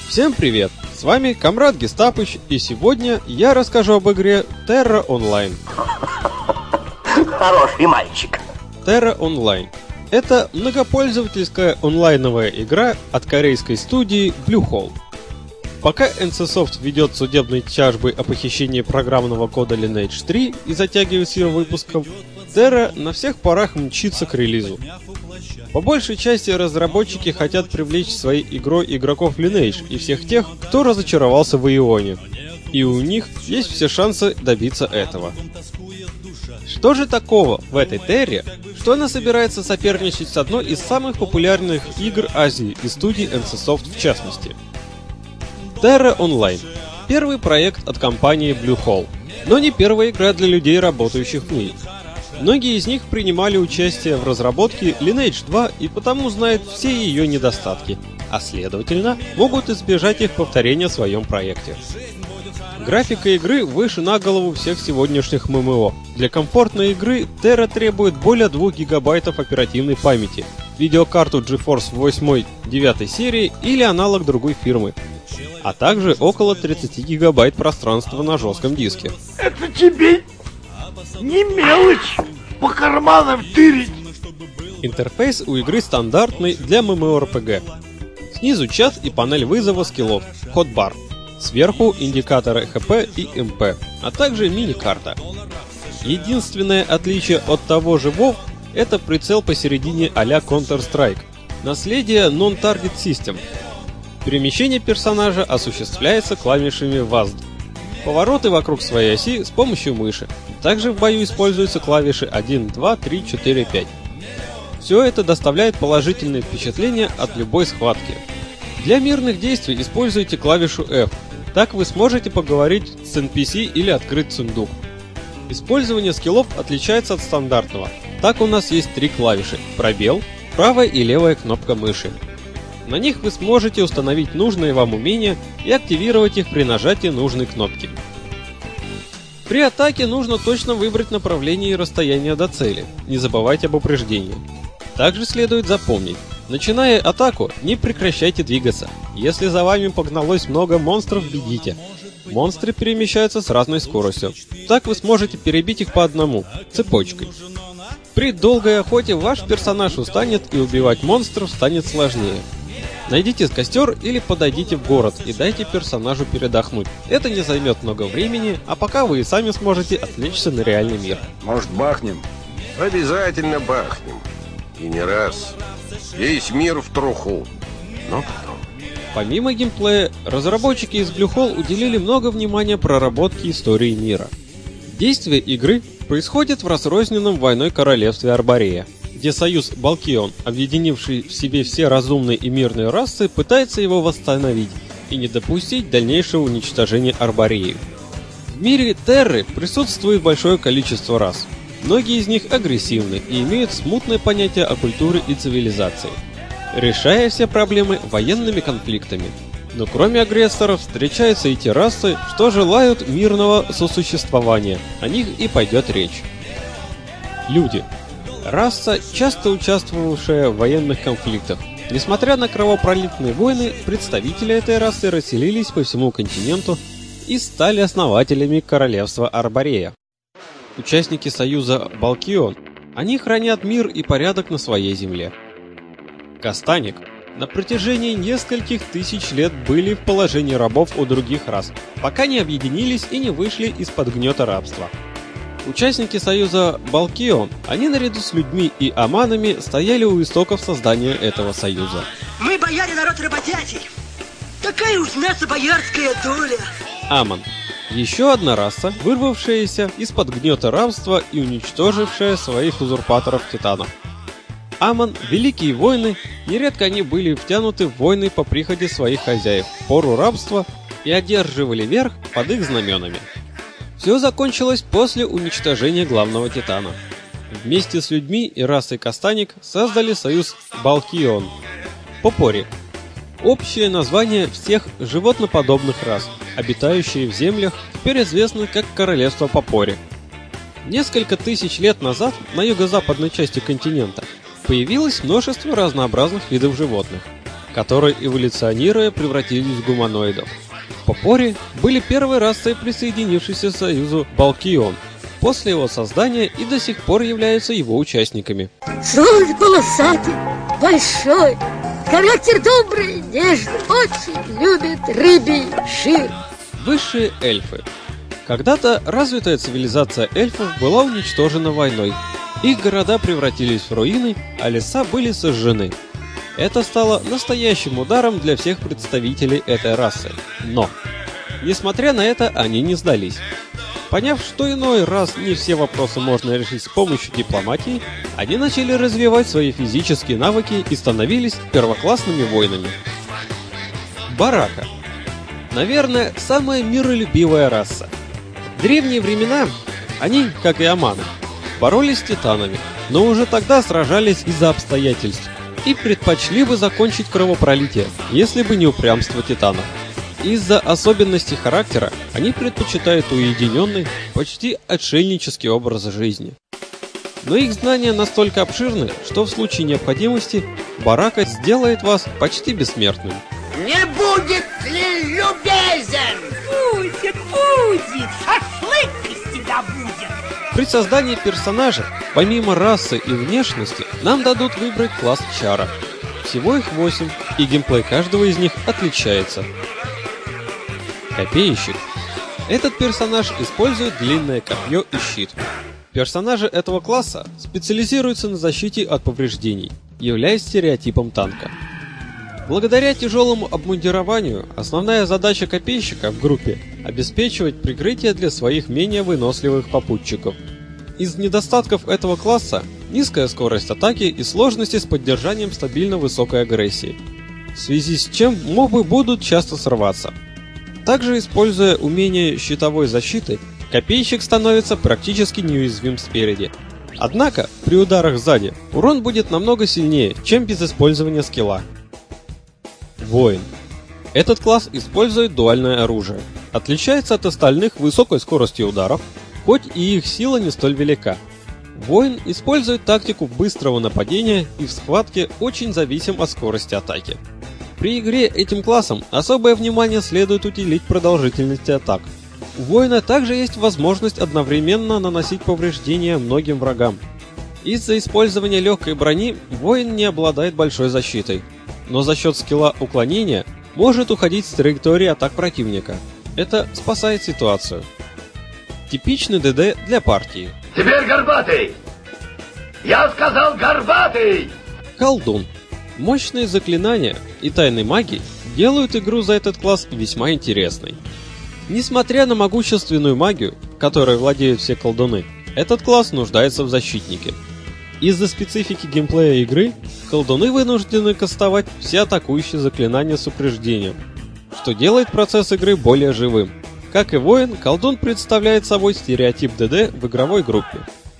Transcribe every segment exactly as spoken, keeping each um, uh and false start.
Всем привет! С вами Камрад Гестапыч, и сегодня я расскажу об игре Terra Online. Хороший мальчик. Terra Online – это многопользовательская онлайновая игра от корейской студии Bluehole. Пока эн си Soft ведет судебные тяжбы о похищении программного кода Lineage три и затягивает с ее выпуском, Terra на всех парах мчится к релизу. По большей части разработчики хотят привлечь своей игрой игроков Lineage и всех тех, кто разочаровался в Ионе. И у них есть все шансы добиться этого. Что же такого в этой Терре, что она собирается соперничать с одной из самых популярных игр Азии и студий эн си Soft в частности? Terra Online – первый проект от компании Bluehole, но не первая игра для людей, работающих в ней. Многие из них принимали участие в разработке Lineage два и потому знают все ее недостатки, а следовательно, могут избежать их повторения в своем проекте. Графика игры выше на голову всех сегодняшних эм эм о. Для комфортной игры Terra требует более двух гигабайтов оперативной памяти, видеокарту GeForce восемь-девять серии или аналог другой фирмы, а также около тридцать гигабайт пространства на жестком диске. Это тебе не мелочь по карманам тырить. Интерфейс у игры стандартный для MMORPG. Снизу чат и панель вызова скиллов, хотбар. Сверху индикаторы эйч пи и эм пи, а также мини-карта. Единственное отличие от того же WoW — это прицел посередине а-ля Counter-Strike. Наследие Non-Target System. Перемещение персонажа осуществляется клавишами ваз ди. Повороты вокруг своей оси с помощью мыши. Также в бою используются клавиши один, два, три, четыре, пять. Все это доставляет положительные впечатления от любой схватки. Для мирных действий используйте клавишу эф. Так вы сможете поговорить с эн пи си или открыть сундук. Использование скиллов отличается от стандартного. Так у нас есть три клавиши: пробел, правая и левая кнопка мыши. На них вы сможете установить нужные вам умения и активировать их при нажатии нужной кнопки. При атаке нужно точно выбрать направление и расстояние до цели, не забывайте об упреждении. Также следует запомнить: начиная атаку, не прекращайте двигаться. Если за вами погналось много монстров, бегите. Монстры перемещаются с разной скоростью. Так вы сможете перебить их по одному, цепочкой. При долгой охоте ваш персонаж устанет и убивать монстров станет сложнее. Найдите костер или подойдите в город и дайте персонажу передохнуть. Это не займет много времени, а пока вы и сами сможете отвлечься на реальный мир. Может, бахнем? Обязательно бахнем. И не раз. Весь мир в труху. Но потом. Помимо геймплея, разработчики из Bluehole уделили много внимания проработке истории мира. Действие игры происходит в разрозненном войной королевстве Арборея, где союз Балкион, объединивший в себе все разумные и мирные расы, пытается его восстановить и не допустить дальнейшего уничтожения Арбореи. В мире Терры присутствует большое количество рас. Многие из них агрессивны и имеют смутное понятие о культуре и цивилизации, решая все проблемы военными конфликтами. Но кроме агрессоров встречаются и те расы, что желают мирного сосуществования. О них и пойдет речь. Люди. Раса, часто участвовавшая в военных конфликтах. Несмотря на кровопролитные войны, представители этой расы расселились по всему континенту и стали основателями королевства Арборея. Участники союза Балкион, они хранят мир и порядок на своей земле. Кастаник на протяжении нескольких тысяч лет были в положении рабов у других рас, пока не объединились и не вышли из-под гнета рабства. Участники союза Балкион, они наряду с людьми и аманами стояли у истоков создания этого союза. Мы бояре, народ работящий. Такая уж наша боярская доля. Аман. Еще одна раса, вырвавшаяся из-под гнета рабства и уничтожившая своих узурпаторов-титанов. Аман, великие воины, нередко они были втянуты в войны по приходе своих хозяев в пору рабства и одерживали верх под их знаменами. Все закончилось после уничтожения главного титана. Вместе с людьми и расой Кастаник создали союз Балкион. Попори. Общее название всех животноподобных рас, обитающие в землях, теперь известно как Королевство Попори. Несколько тысяч лет назад на юго-западной части континента появилось множество разнообразных видов животных. которые, эволюционируя, превратились в гуманоидов. Попори были первой расой, присоединившейся к союзу Балкион, после его создания и до сих пор являются его участниками. Слон полосатый, большой, характер добрый, нежный, очень любит рыбий жир. Высшие эльфы. Когда-то развитая цивилизация эльфов была уничтожена войной. Их города превратились в руины, а леса были сожжены. Это стало настоящим ударом для всех представителей этой расы. Но, несмотря на это, они не сдались. Поняв, что иной раз не все вопросы можно решить с помощью дипломатии, они начали развивать свои физические навыки и становились первоклассными воинами. Барака. Наверное, самая миролюбивая раса. В древние времена они, как и Аманы, боролись с титанами, но уже тогда сражались из-за обстоятельств и предпочли бы закончить кровопролитие, если бы не упрямство титанов. Из-за особенностей характера они предпочитают уединенный, почти отшельнический образ жизни. Но их знания настолько обширны, что в случае необходимости Барака сделает вас почти бессмертным. Не будет ли любезен? Будет, будет, шашлык из тебя будет. При создании персонажа, помимо расы и внешности, нам дадут выбрать класс Чара. Всего их восемь, и геймплей каждого из них отличается. Копейщик. Этот персонаж использует длинное копье и щит. Персонажи этого класса специализируются на защите от повреждений, являясь стереотипом танка. Благодаря тяжелому обмундированию, основная задача копейщика в группе – обеспечивать прикрытие для своих менее выносливых попутчиков. Из недостатков этого класса – низкая скорость атаки и сложности с поддержанием стабильно высокой агрессии, в связи с чем мобы будут часто срываться. Также, используя умение щитовой защиты, копейщик становится практически неуязвим спереди. Однако, при ударах сзади, урон будет намного сильнее, чем без использования скилла. Воин. Этот класс использует дуальное оружие. Отличается от остальных высокой скоростью ударов, хоть и их сила не столь велика. Воин использует тактику быстрого нападения и в схватке очень зависим от скорости атаки. При игре этим классом особое внимание следует уделить продолжительности атак. У воина также есть возможность одновременно наносить повреждения многим врагам. Из-за использования легкой брони воин не обладает большой защитой, но за счет скилла уклонения может уходить с траектории атак противника. Это спасает ситуацию. Типичный ДД для партии. Теперь горбатый! Я сказал горбатый! Колдун. Мощные заклинания и тайны магии делают игру за этот класс весьма интересной. Несмотря на могущественную магию, которой владеют все колдуны, этот класс нуждается в защитнике. Из-за специфики геймплея игры, колдуны вынуждены кастовать все атакующие заклинания с упреждением, что делает процесс игры более живым. Как и воин, колдун представляет собой стереотип ДД в игровой группе.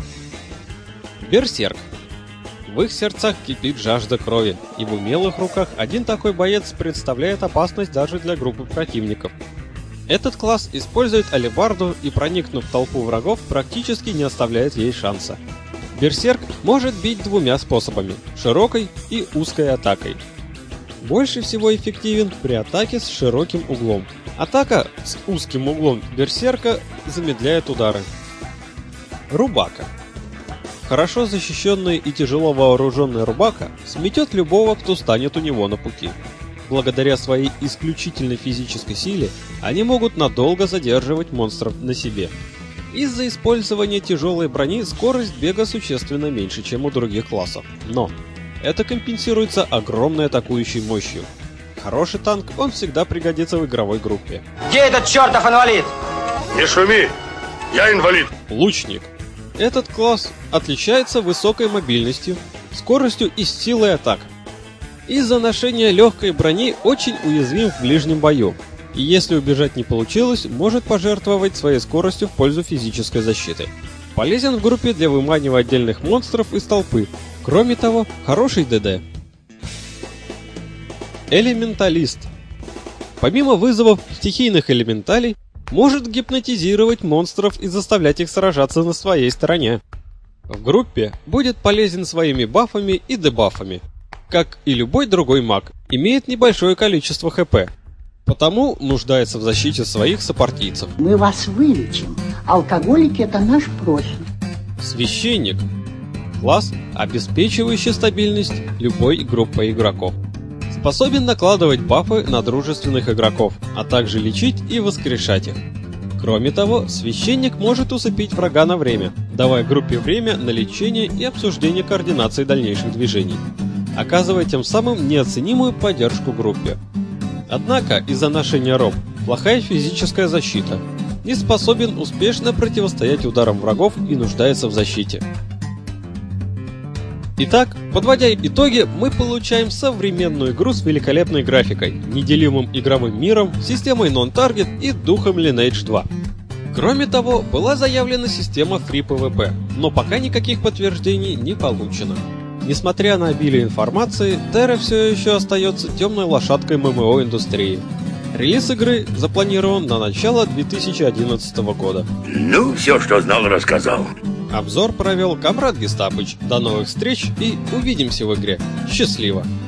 Берсерк. В их сердцах кипит жажда крови, и в умелых руках один такой боец представляет опасность даже для группы противников. Этот класс использует алебарду и, проникнув в толпу врагов, практически не оставляет ей шанса. Берсерк может бить двумя способами – широкой и узкой атакой. Больше всего эффективен при атаке с широким углом. Атака с узким углом берсерка замедляет удары. Рубака. Хорошо защищенный и тяжело вооруженный Рубака сметет любого, кто станет у него на пути. Благодаря своей исключительной физической силе, они могут надолго задерживать монстров на себе. Из-за использования тяжелой брони скорость бега существенно меньше, чем у других классов. Но это компенсируется огромной атакующей мощью. Хороший танк, он всегда пригодится в игровой группе. Где этот чертов инвалид? Не шуми! Я инвалид! Лучник. Этот класс отличается высокой мобильностью, скоростью и силой атак. Из-за ношения легкой брони очень уязвим в ближнем бою, и если убежать не получилось, может пожертвовать своей скоростью в пользу физической защиты. Полезен в группе для выманивания отдельных монстров из толпы. Кроме того, хороший ДД. Элементалист. Помимо вызовов стихийных элементалей, может гипнотизировать монстров и заставлять их сражаться на своей стороне. В группе будет полезен своими бафами и дебафами. как и любой другой маг, имеет небольшое количество ХП, потому нуждается в защите своих сопартийцев. Мы вас вылечим. Алкоголики — это наш профиль. Священник – класс, обеспечивающий стабильность любой группы игроков. Способен накладывать бафы на дружественных игроков, а также лечить и воскрешать их. Кроме того, священник может усыпить врага на время, давая группе время на лечение и обсуждение координации дальнейших движений, оказывая тем самым неоценимую поддержку группе. Однако из-за ношения роб плохая физическая защита, не способен успешно противостоять ударам врагов и нуждается в защите. Итак, подводя итоги, мы получаем современную игру с великолепной графикой, неделимым игровым миром, системой Non-Target и духом Lineage два. Кроме того, была заявлена система Free пи ви пи, но пока никаких подтверждений не получено. Несмотря на обилие информации, Terra все еще остается темной лошадкой ММО-индустрии. Релиз игры запланирован на начало две тысячи одиннадцатого года. Ну, все, что знал, рассказал. Обзор провел Камрад Гестапыч. До новых встреч и увидимся в игре. Счастливо!